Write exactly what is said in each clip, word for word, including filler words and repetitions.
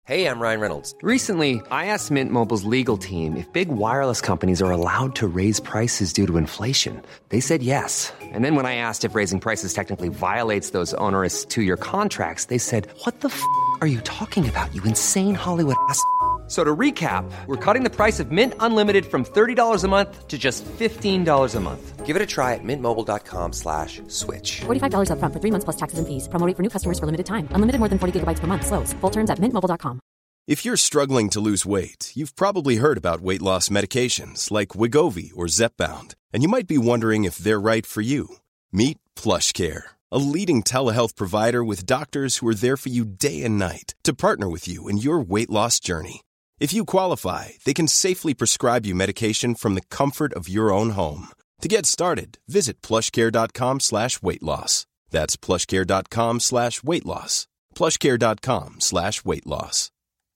Hey, I'm Ryan Reynolds. Recently, I asked Mint Mobile's legal team if big wireless companies are allowed to raise prices due to inflation. They said yes. And then when I asked if raising prices technically violates those onerous two-year contracts, they said, what the f*** are you talking about, you insane Hollywood ass f- So to recap, we're cutting the price of Mint Unlimited from thirty dollars a month to just fifteen dollars a month. Give it a try at mintmobile.com slash switch. forty-five dollars up front for three months plus taxes and fees. Promo rate for new customers for limited time. Unlimited more than forty gigabytes per month. Slows full terms at mint mobile dot com. If you're struggling to lose weight, you've probably heard about weight loss medications like Wegovy or Zepbound, and you might be wondering if they're right for you. Meet PlushCare, a leading telehealth provider with doctors who are there for you day and night to partner with you in your weight loss journey. If you qualify, they can safely prescribe you medication from the comfort of your own home. To get started, visit plushcare.com slash weight loss. That's plushcare.com slash weight loss. plushcare.com slash weight loss.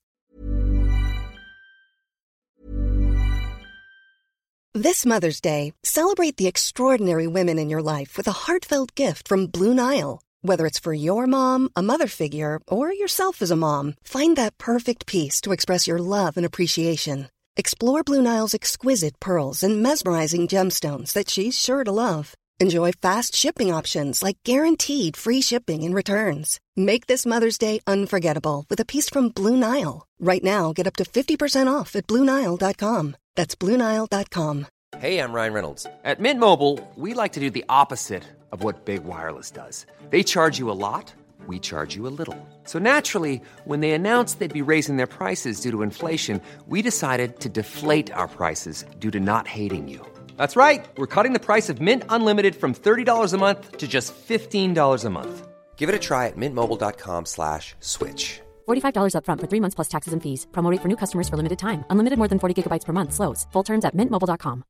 This Mother's Day, celebrate the extraordinary women in your life with a heartfelt gift from Blue Nile. Whether it's for your mom, a mother figure, or yourself as a mom, find that perfect piece to express your love and appreciation. Explore Blue Nile's exquisite pearls and mesmerizing gemstones that she's sure to love. Enjoy fast shipping options like guaranteed free shipping and returns. Make this Mother's Day unforgettable with a piece from Blue Nile. Right now, get up to fifty percent off at blue nile dot com. That's blue nile dot com. Hey, I'm Ryan Reynolds. At Mint Mobile, we like to do the opposite of what Big Wireless does. They charge you a lot, we charge you a little. So naturally, when they announced they'd be raising their prices due to inflation, we decided to deflate our prices due to not hating you. That's right. We're cutting the price of Mint Unlimited from thirty dollars a month to just fifteen dollars a month. Give it a try at mintmobile.com slash switch. forty-five dollars up front for three months plus taxes and fees. Promo rate for new customers for limited time. Unlimited more than forty gigabytes per month. Slows full terms at mint mobile dot com.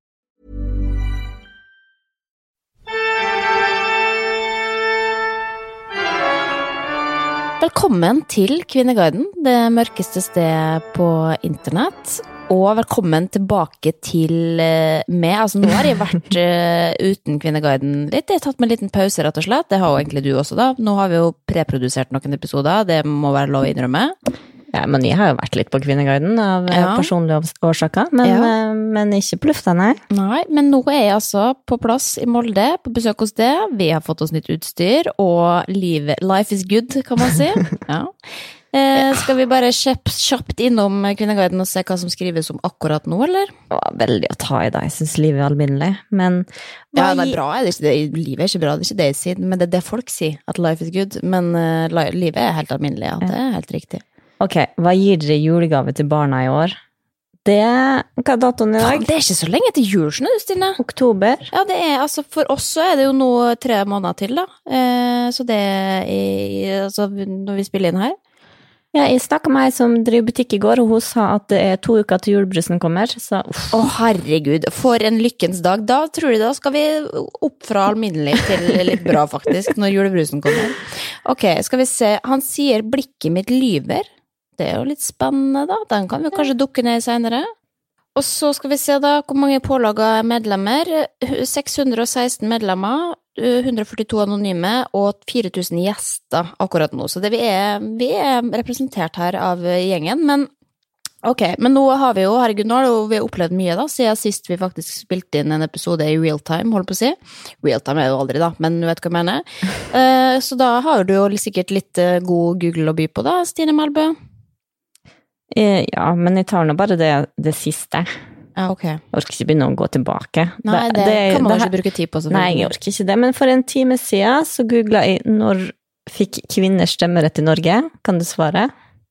Velkommen til Kvinneguiden, det mørkeste sted på internett. Og velkommen tilbake til meg. Altså, nå har jeg vært uh, uten Kvinneguiden litt. Jeg har tatt meg en liten pause, rett og slett. Det har jo egentlig du også, da. Nå har vi jo preprodusert noen episoder. Det må være lov å innrømme. Ja, men jeg har jo vært litt på Kvinneguiden av ja. personlige årsaker, men, ja. men ikke på lufta, nei. Nei, men nå er jeg altså på plass i Molde, på besøk hos det. Vi har fått oss nytt utstyr, og livet, life is good, kan man si. Ja. Eh, skal vi bare kjapt, kjapt innom Kvinneguiden og se hva som skrives om akkurat nå, eller? Ja, veldig å ta i det. Jeg synes livet er alminnelig, men... Ja, det er bra. Det er ikke det, livet er ikke bra, det er ikke det jeg sier, men det er det folk sier, at life is good. Men uh, livet er helt alminnelig, ja. Det er helt riktig. Ok, hva gir dere julegave til barna i år? Det, hva er datoen i dag? Det er ikke så lenge til jul, skjønner du, Stine. Oktober. Ja, det er, altså for oss så er det jo nå tre måneder til da. Eh, så det er, altså når vi spiller inn her. Ja, jeg snakket med meg som driver butikk i går, og hun sa at det er to uker til julebrusen kommer, så uff. Å herregud, for en lykkens dag. Da tror jeg da skal vi opp fra alminnelig til litt bra faktisk, når julebrusen kommer. Ok, skal vi se. Han sier blikket mitt lyver. Det er jo litt spennende da, den kan vi kanskje dukke ned senere. Og så skal vi se da hvor mange pålaget medlemmer, seks hundre og seksten medlemmer, one hundred forty-two anonyme og fire tusen gjester akkurat nå. Så det vi er, vi er representert her av gjengen, men ok, men nå har vi jo, herregud, nå har vi opplevd mye da, siden sist vi faktisk spilte inn en episode i real time, holdt på å si. Real time er jo aldri da, men du vet hva jeg mener. Uh, så da har du jo sikkert litt uh, god Google å by på da, Stine Melbø. Ja, men jeg tar nå bare det, det siste. Ja, ok. Jeg orker ikke begynne å gå tilbake. Nei, det, det kan man ikke bruke tid på. Nei, jeg orker ikke det. Men for en time siden så googlet jeg når fikk kvinner stemmerett i Norge. Kan du svare?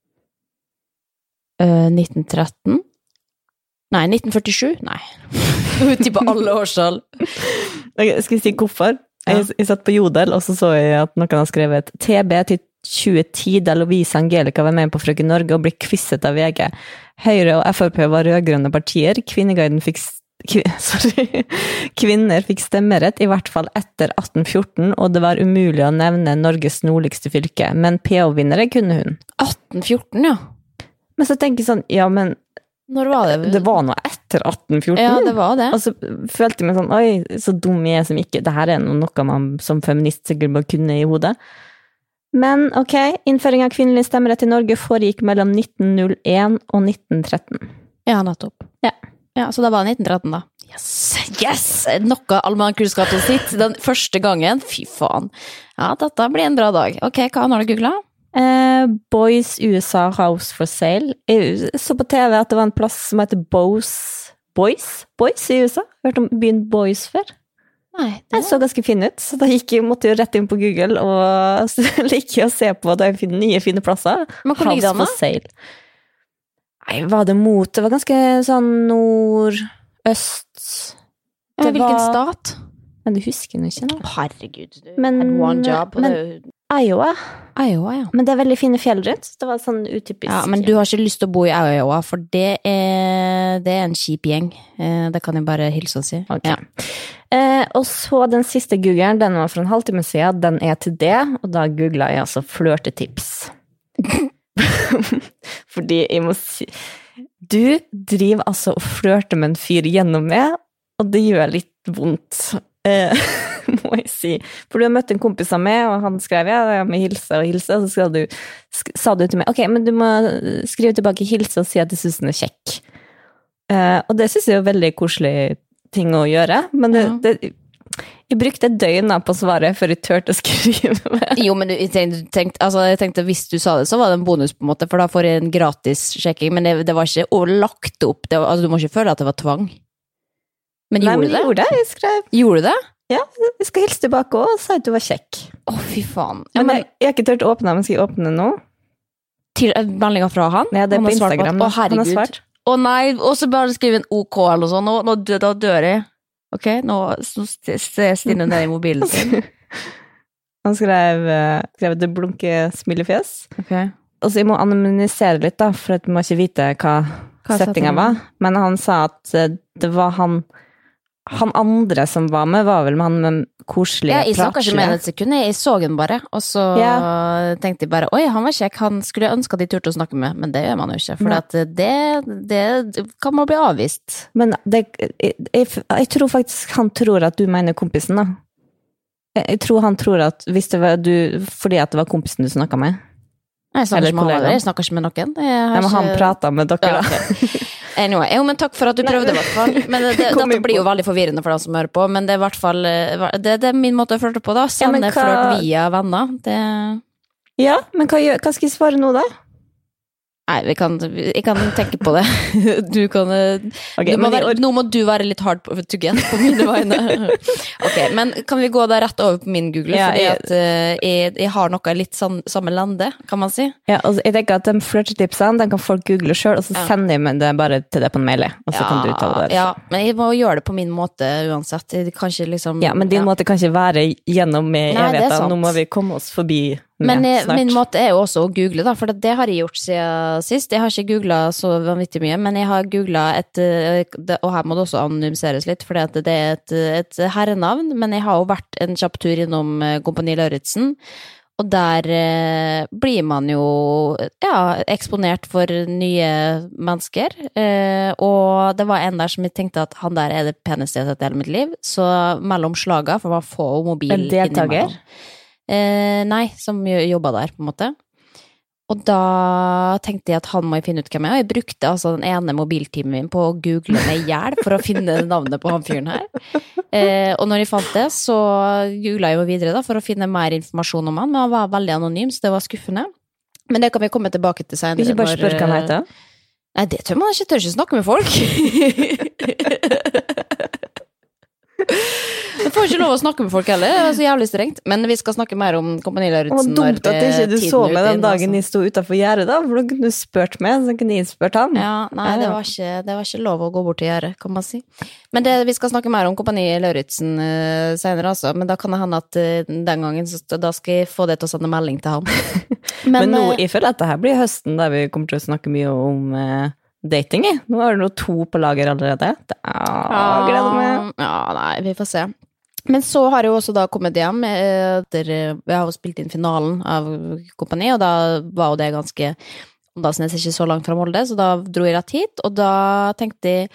Uh, nitten tretten? Nei, nitten førtisju? Nei. Ute på alle årstall. Okay, skal jeg si hvorfor? Ja. Jeg, jeg satt på Jodel, og så så jeg at noen har skrevet T B til tjue ti, da Lovise Angelica var med på Frøken Norge og ble kvisset av V G. Høyre og F R P var rødgrønne partier. Kvinneguiden fikk, sorry, kvinner fikk stemmerett, i hvert fall etter atten fjorten, og det var umulig å nevne Norges nordligste fylke, men P O-vinnere kunne hun. atten fjorten, ja. Men så tenker jeg sånn, ja, men når var det? Det var noe etter atten fjorten. Ja, det var det. Og så følte jeg meg sånn, oi, så dum jeg er som ikke, det her er noe man som feminist sikkert bare kunne i hodet. Men ok, innføring av kvinnelig stemmerett i Norge foregikk mellom nitten null en og nitten tretten. Ja, nettopp. Ja. Ja, så da var det nitten tretten da. Yes! Yes! Noe allmennkunnskapen sitt den første gangen. Fy faen. Ja, dette blir en bra dag. Ok, hva har du googlet? Eh, Boys U S A House for Sale. Jeg så på T V at det var en plass som heter Boys. Boys? Boys i U S A? Hørt om byen Boys før? Nei, det så ganske fin ut, så da gikk jeg, måtte jeg rett inn på Google og like å se på de nye fine plasser. Men hvor ligger House for Sale. Nei, var det mot? Det var ganske sånn nord, øst. Ja, hvilken stat? Men du husker nå ikke nå. Herregud, du men, had one job. Men, Iowa. Iowa, ja. Men det er veldig fine fjell rundt. Det var sånn utypisk. Ja, men du har ikke lyst til å bo i Iowa, for det er, det er en kjip gjeng. Det kan jeg bare hilse og si. Okay. Ja. Eh, og så den siste googeren, den var for en halvtime siden, den er til det, og da googlet jeg altså flørtetips. Fordi jeg må si, du driver altså og flørter med en fyr gjennom meg, og det gjør litt vondt, eh, må jeg si. For du har møtt en kompis av meg, og han skrev, ja, jeg må hilse og hilse, og så sa du, sa du til meg, ok, men du må skrive tilbake hilse og si at du synes den er kjekk. Eh, og det synes jeg er jo veldig koselig ting å gjøre, men det, ja. det, jeg brukte døgnet på svaret før jeg tørte å skrive med. Jo, men jeg tenkte, tenkte, altså, jeg tenkte hvis du sa det, så var det en bonus på en måte, for da får jeg en gratis sjekking, men det, det var ikke lagt opp, det var, altså, du må ikke føle at det var tvang. Men Nei, gjorde men det? Gjorde det? Jeg skrev. Gjorde du det? Ja, jeg skal hilse tilbake og si at du var kjekk. Å, fy faen. Ja, men, men jeg, jeg har ikke tørt å åpne, men skal jeg åpne nå? Til meldingen fra han? Ja, det er han på Instagram. Å, herregud. Han har svart. Å nei, og så bare skrive en OK eller noe sånt, nå, nå dø, da dør jeg. Ok, nå ser Stine ned i mobilen sin. Han skrev, skrev det blunke smilefjes. Ok. Og så jeg må anonymisere litt da, for jeg må ikke vite hva, hva settingen var. Men han sa at det var han, han andre som var med, var vel med han med koselige ja, jeg snakket ikke med pratslige. et sekund, jeg så den bare, og så Ja. tenkte jeg bare, oi, han var kjekk, han skulle ønske at de turte å snakke med, men det gjør man jo ikke, for Nei. at det, det kan man bli avvist. Men det, jeg, jeg, jeg tror faktisk han tror at du mener kompisen da. Jeg, jeg tror han tror at hvis det var du, fordi at det var kompisen du snakket med. Jeg snakker Eller ikke med han, kollegaen. jeg snakker ikke med noen. Jeg har Ja, men han ikke- pratet med dere Ja, da. ok. Anyway, jo, men takk for at du prøvde i hvert fall. Men det, det, Kom dette inn blir jo på. veldig forvirrende for deg som hører på, men det er i hvert fall, det, det er min måte å flørte på da. Ja, men Sende hva- flørt via venner. Det... Ja, men hva, gjør- hva skal jeg svare nå da? Nei, vi kan, jeg kan tenke på det. Du kan, Ok, du må men jeg være, or- nå må du være litt hard to get på mine vegne. Ok, men kan vi gå da rett over på min Google? Ja, fordi jeg- at eh, jeg, jeg har noe litt sånn, samme lande, kan man si. Ja, altså, jeg tenker at de flørtetipsene, den kan folk google selv, og så Ja. sender jeg det bare til deg på en mail, og så kan du uttale det. Ja, men jeg må gjøre det på min måte uansett. Jeg kan ikke liksom... Ja, men din måte kan ikke være gjennom med Nei, det er evigheter. sant. Nå må vi komme oss forbi med Men eh, snart. min måte er jo også å google, da, for det har jeg gjort siden sist. Jeg har ikke googlet så vanvittig mye, men jeg har googlet et, eh, det, og her må det også anonymiseres litt, for det er et, et herrenavn, men jeg har jo vært en kjapp tur innom eh, Kompani Lauritzen, og der eh, blir man jo ja, eksponert for nye mennesker, eh, og det var en der som jeg tenkte at han der er det peneste jeg har sett i hele mitt liv, så mellom slaga, for man får mobil En deltaker? innimellom. Eh, nei, som jo- jobba der, på en måte. Og da tenkte jeg at han må jeg finne ut hvem jeg er, og jeg brukte altså den ene mobiltimen min på å google meg i hjel for å finne navnet på han fyren her. Eh, og når jeg fant det, så googlet jeg jo videre da, for å finne mer informasjon om han, men han var veldig anonym, så det var skuffende. Men det kan vi komme tilbake til senere. Ikke bare spør hva han heter. Nei, det tør man ikke, tør ikke snakke med folk. Jeg får ikke lov å snakke med folk heller, det er så jævlig strengt. Men vi skal snakke mer om Kompani Og Lauritzen. dumt at ikke du så meg den dagen i jeg sto utenfor gjerdet da, for da kunne du spurt meg, så kunne jeg spurt han. Ja, nei, det var, ikke, det var ikke lov å gå bort til gjerdet, kan man si. Men det, vi skal snakke mer om Kompani Lauritzen uh, senere altså, men da kan det hende at uh, den gangen, så, da skal jeg få det til å sende melding til han. Men, Men, nå, eh, jeg føler at det her blir høsten der vi kommer til å snakke mye om eh, dating. Jeg. Nå er det nå to på lager allerede. Det er, gleder meg. Ja, nei, vi får se. Men så har jeg jo også da kommet hjem eh, etter, jeg har jo spilt inn finalen av Kompani, og da var jo det ganske, Åndalsnes ikke så langt fra Molde, så da dro jeg rett hit, og da tenkte jeg,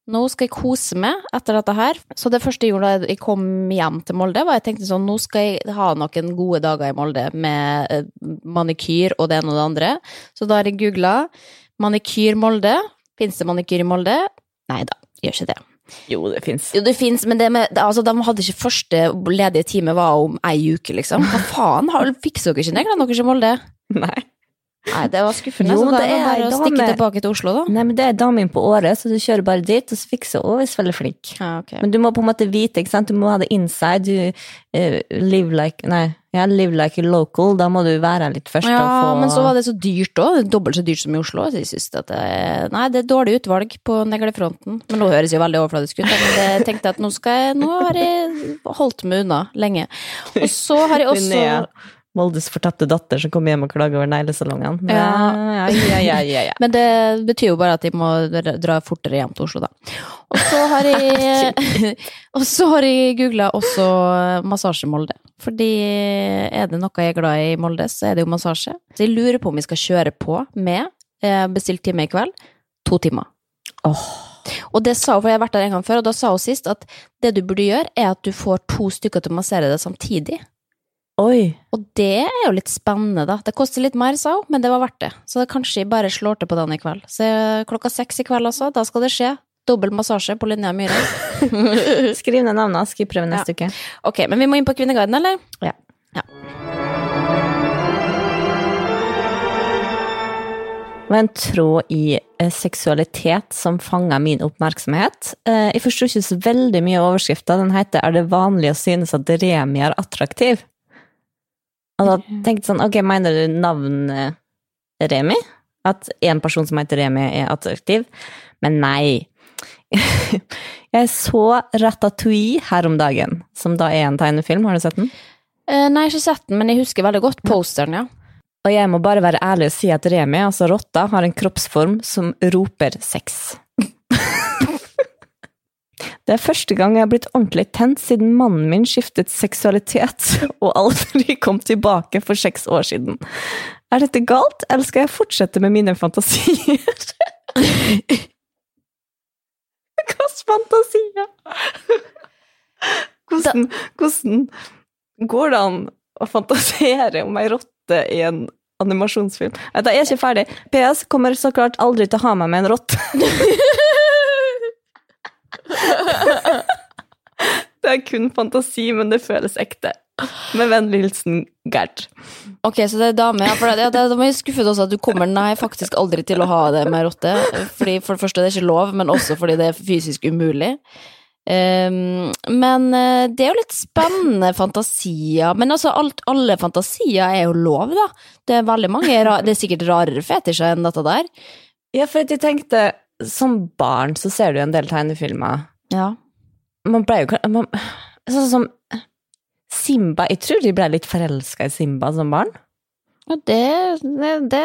nå skal jeg kose meg etter dette her. Så det første jeg gjorde da jeg kom hjem til Molde, var jeg tenkte sånn, nå skal jeg ha noen gode dager i Molde med manikyr og det ene og det andre. Så da har jeg googlet manikyr Molde. Finnes det manikyr i Molde? Nei da, gjør ikke det. Jo, det finnes. Jo, det finnes, men det med, altså, de hadde ikke første ledige time var om ei uke, liksom. Hva faen, har, fikser dere ikke negler dere i Molde? Nei. Nei, det var skuffende, Jo, så da det er det er bare å dame- stikke tilbake til Oslo da. Nei, men det er damen på året, så du kjører bare dit, og så fikser hun, hvis veldig flink. Ja, ok. Men du må på en måte vite, ikke sant? Du må ha det inside, du uh, live like, nei, ja, live like a local, da må du være litt først Ja, og få... men så var det så dyrt også, dobbelt så dyrt som i Oslo, så jeg synes at det er, nei, det er dårlig utvalg på neglefronten, men nå høres jo veldig overfladisk ut, da, men det jeg tenkte at nå skal jeg, nå har jeg holdt meg unna lenge. Og så har jeg også... Linnea, Moldes fortappte datter som kommer hjem og klager over neglesalongen. Ja. Ja, ja, ja, ja, ja. Men det betyr jo bare at jeg må dra fortere hjem til Oslo, da. Og så har jeg, og så har jeg googlet også massasje Molde. Fordi er det noe jeg er glad i i Molde, så er det jo massasje. Så jeg lurer på om vi skal kjøre på med bestilt time i kveld, to timer. Åh. Og det sa hun, for jeg har vært der en gang før, og da sa hun sist at det du burde gjøre er at du får to stykker til å massere det samtidig. Oi. Og det er jo litt spennende da. Det koster litt mer, sa hun, men det var verdt det. Så det kanskje jeg bare slår til på den i kveld. Så klokka seks i kveld altså, da skal det skje. Dobbel massasje på Linnea Myhre. Skriv ned navnet, skal jeg prøve neste uke. Ok, men vi må inn på Kvinneguiden, eller? Ja. Ja. Det var en tråd i eh, seksualitet som fanget min oppmerksomhet. Eh, jeg forstår ikke så veldig mye av overskriften. Den heter «Er det vanlig å synes at Remi er attraktiv?» Og da tenkte jeg sånn, ok, mener du navnet Remi? At en person som heter Remi er attraktiv? Men nei. Jeg så Ratatouille her om dagen, som da er en tegnefilm. Har du sett den? Eh, nei, jeg har ikke sett den, men jeg husker veldig godt posteren, ja. Og jeg må bare være ærlig og si at Remi, altså rotta, har en kroppsform som roper sex. Det er første gang jeg har blitt ordentlig tent siden mannen min skiftet seksualitet og aldri kom tilbake for seks år siden. Er dette galt, eller skal jeg fortsette med mine fantasier? Hvilke fantasier? Hvordan, hvordan går det an å fantasere om ei rotte i en animasjonsfilm? Jeg er ikke ferdig. P S kommer så klart aldri til å ha meg med en rotte. Det er kun fantasi, men det føles ekte. Med vennlig hilsen, Gert. Ok, så det er dame, ja, for det, det, det var jo skuffet også at du kommer, nei, faktisk aldri til å ha det med rotte, fordi for det første det er ikke lov, men også fordi det er fysisk umulig. Um, men uh, det er jo litt spennende fantasier, men altså alt, alle fantasier er jo lov da. Det er veldig mange, det er sikkert rarere fetisjer enn dette der. Ja, for jeg tenkte, som barn så ser du en del tegnefilmer. Ja. Man ble jo, man, sånn som Simba, jeg tror de ble litt forelsket i Simba som barn. Ja, det, det, det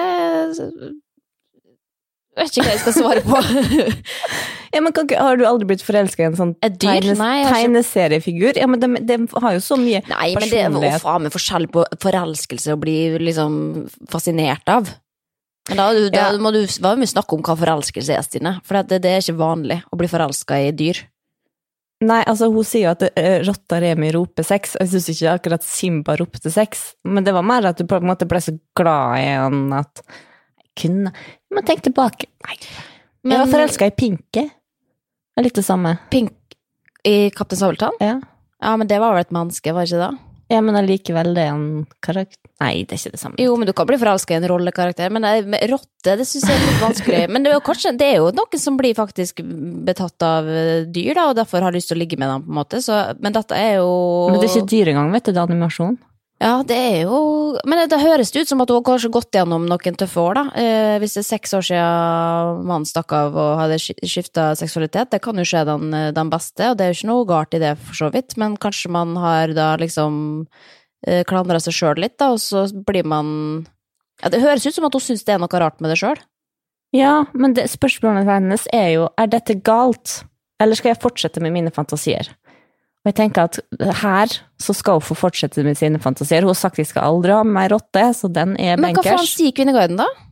jeg vet ikke hva jeg skal svare på. Ja, men kan, har du aldri blitt forelsket i en sånn Et dyr? tegnes, Nei, jeg har ikke- tegneseriefigur? Ja, men de, de har jo så mye Nei, men det er jo personlighet. faen med forskjell på forelskelse og bli liksom fascinert av. Men da, da Ja. må du hva må vi snakke om hva forelskelse er, Stine? For det, det er ikke vanlig å bli forelsket i dyr. Nei, altså hun sier jo at uh, rotta Remi roper sex, og jeg synes ikke akkurat Simba ropte sex, men det var mer at du på en måte ble så glad i han at jeg kunne, jeg må tenke tilbake, nei, Men- jeg var forelsket i Pinke, det er litt det samme, Pink i Kaptein Sabeltann? ja, Ja, men det var vel et menneske, var det ikke det? ja, men allikevel det er en karakter, nei, det er ikke det samme. Jo, men du kan bli forelsket i en rollekarakter, men det- med rotte, det synes jeg er litt vanskelig. Men det er jo kanskje, det er jo noen som blir faktisk betatt av eh, dyr, da, og derfor har lyst til å ligge med dem på en måte, så, men dette er jo... Men det er ikke dyr engang, vet du, det er animasjon. Ja, det er jo... Men det, det høres ut som at du har kanskje gått gjennom noen tøffe år, da. Eh, hvis det er seks år siden mannen stakk av og hadde skiftet seksualitet, det kan jo skje den, den beste, og det er jo ikke noe galt i det for så vidt, men kanskje man har da liksom eh, klandret seg selv litt, da, og så blir man... Ja, det høres ut som at hun synes det er noe rart med det selv. Ja, men det, spørsmålet hennes er jo, er dette galt? Eller skal jeg fortsette med mine fantasier? Og jeg tenker at her så skal hun få fortsette med sine fantasier. Hun har sagt at jeg skal aldri ha med meg rotte, så den er Men hva faen bankers. sier Kvinneguiden da?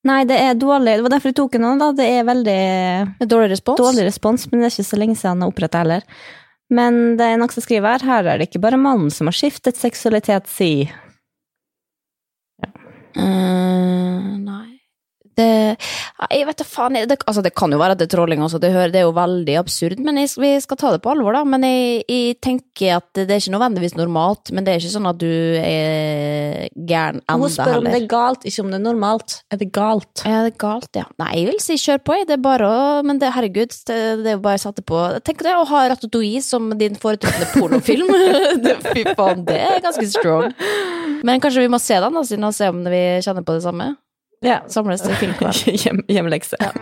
Nei, det er dårlig. Det var derfor jeg tok den nå, da. Det er veldig dårlig respons. Dårlig respons, men det er ikke så lenge siden han har opprettet heller. Men det er noe som skriver her. Her er det ikke bare mannen som har skiftet seksualitet, si. Ja. Uh, nei. Det, jeg vet da faen, det, altså det kan jo være at det er trolling også, det, hører, det er jo veldig absurd, men jeg, vi skal ta det på alvor da, men jeg, jeg tenker at det er ikke nødvendigvis normalt, men det er ikke sånn at du er gæren enda heller. Hun spør om det er galt, ikke om det er normalt. Er det galt? Ja, det er galt, ja. Nei, jeg vil si kjør på, det er bare å, men det, herregud, det, det er jo bare satt det på. Tenk deg å ha Ratatouille som din foretrukne pornofilm. det, fy faen, det er ganske strong. Men kanskje vi må se den da, siden å se om vi kjenner på det samme. Ja, samles til filmkveld. Hjem, hjemmelekse. Ja.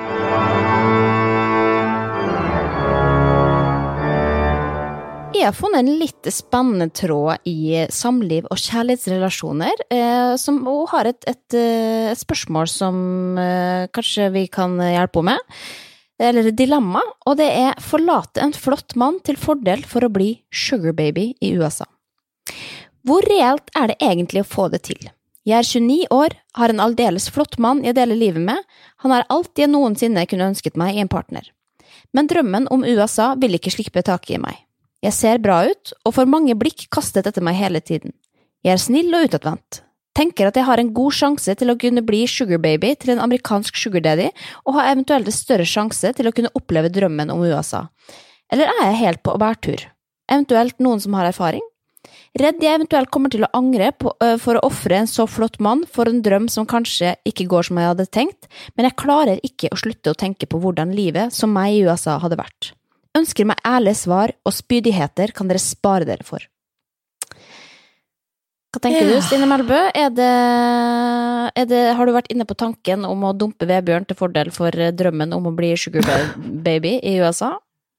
Jeg har funnet en litt spennende tråd i samliv og kjærlighetsrelasjoner, eh, som også har et, et, et spørsmål som eh, kanskje vi kan hjelpe med, eller et dilemma, og det er forlate en flott mann til fordel for å bli sugar baby i U S A. Hvor reelt er det egentlig å få det til? Jeg er tjueni år, har en aldeles flott mann jeg deler livet med. Han er alt jeg noensinne kunne ønsket meg i en partner. Men drømmen om U S A vil ikke slippe tak i meg. Jeg ser bra ut, og får mange blikk kastet etter meg hele tiden. Jeg er snill og utadvendt. Tenker at jeg har en god sjanse til å kunne bli sugar baby til en amerikansk sugar daddy, og har eventuelt en større sjanse til å kunne oppleve drømmen om U S A. Eller er jeg helt på bærtur? Eventuelt noen som har erfaring? Redd jeg eventuelt kommer til å angre på, uh, for å offre en så flott mann for en drøm som kanskje ikke går som jeg hadde tenkt, men jeg klarer ikke å slutte å tenke på hvordan livet som meg i U S A hadde vært. Ønsker meg ærlige svar, og spydigheter kan dere spare dere for. Hva tenker ja. du, Stine Melbø? Er det, er det, har du vært inne på tanken om å dumpe Vebjørn til fordel for drømmen om å bli sugar baby i U S A?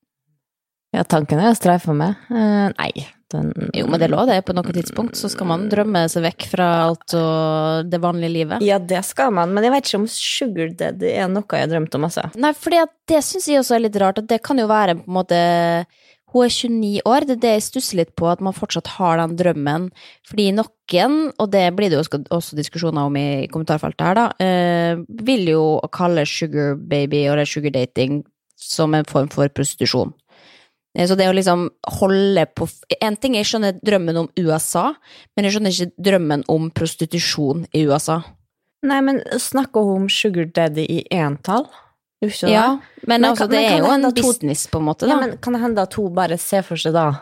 Ja, tanken er å streife med. Uh, nei. Den... Jo, men det lå det på noe tidspunkt, så skal man drømme seg vekk fra alt og det vanlige livet. Ja, det skal man, men jeg vet ikke om sugar daddy er noe jeg har drømt om også. Nei, fordi det synes jeg også er litt rart, at det kan jo være på en måte, hun er tjueni år, det er det jeg stusser litt på, at man fortsatt har den drømmen, fordi noen, og det blir det jo også diskusjoner om i kommentarfeltet her da, eh, vil jo kalle sugar baby og sugar dating som en form for prostitusjon. Så det å liksom holde på... En ting, jeg skjønner drømmen om U S A, men jeg skjønner ikke drømmen om prostitusjon i U S A. Nei, men snakker hun om sugar daddy i entall? Ja, men, men altså, kan, det men er jo en business på en måte, da. Ja, men kan det hende at hun bare ser for seg da,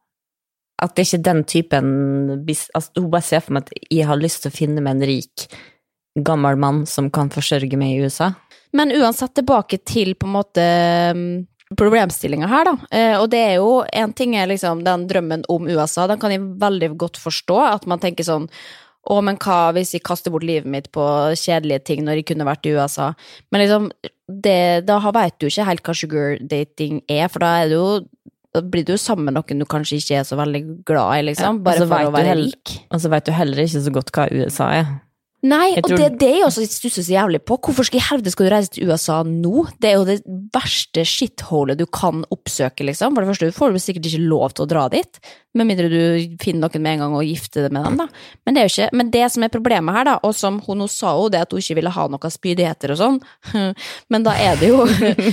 at det ikke er den typen... Altså, hun bare ser for meg at jeg har lyst til å finne meg en rik, gammel mann som kan forsørge meg i U S A. Men uansett tilbake til på en måte... problemstillinga her da, eh, og det er jo en ting er liksom den drømmen om U S A, den kan jeg veldig godt forstå, at man tenker sånn, å, men hva hvis jeg kaster bort livet mitt på kjedelige ting når jeg kunne vært i U S A, men liksom, det, da vet du ikke helt hva sugar dating er, for da er det jo, da blir du jo sammen med noen du kanskje ikke er så veldig glad i, liksom, bare ja, for å være heller, rik. Og så vet du heller ikke så godt hva U S A er. Nei, og tror... det, det er jeg også stusser så jævlig på. Hvorfor skal i helvete skal du reise til U S A nå? Det er jo det verste shitholet du kan oppsøke, liksom. For det første, du får du sikkert ikke lov til å dra dit, med mindre du finner noen med en gang og gifter deg med dem, da. Men det er jo ikke, men det som er problemet her, da, og som hun sa jo, det at hun ikke ville ha noen spydigheter og sånn, men da er det jo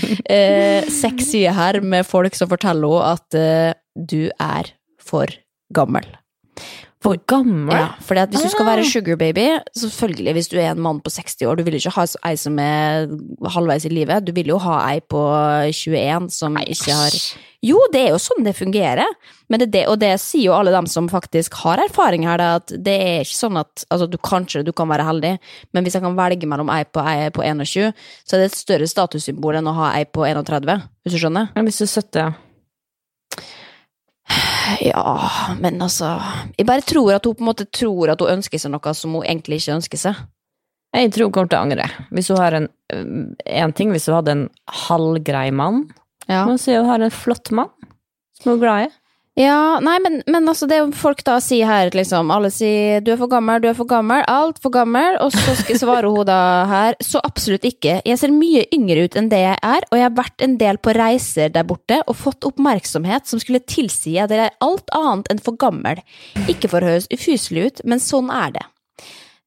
eh, seks sider her med folk som forteller henne at eh, du er for gammel. For gammel? Ja, fordi at hvis du skal være sugar baby, selvfølgelig hvis du er en mann på seksti år, du vil ikke ha ei som er halvveis i livet, du vil jo ha ei på tjueen som Eish. Ikke har... Jo, det er jo sånn det fungerer, men det, og det sier jo alle dem som faktisk har erfaring her, da, at det er ikke sånn at, altså du kanskje, du kan være heldig, men hvis jeg kan velge mellom ei på ei på tjueen, så er det et større statussymbol enn å ha ei på tretti, hvis du skjønner? Men hvis du er sytti, ja. Ja, men altså, jeg bare tror at hun på en måte tror at hun ønsker seg noe som hun egentlig ikke ønsker seg. Jeg tror hun kommer til å angre. Hvis hun har en, en ting, hvis hun hadde en halvgrei mann, ja. Men så hun har en flott mann, som hun er glad i. Ja, nei, men, men altså det folk da sier her, liksom, alle sier, du er for gammel, du er for gammel, alt for gammel, og så skal svare hun da her, så absolutt ikke. Jeg ser mye yngre ut enn det jeg er, og jeg har vært en del på reiser der borte, og fått oppmerksomhet som skulle tilsi at dere er alt annet enn for gammel. Ikke for å høres ufyselig ut, men sånn er det.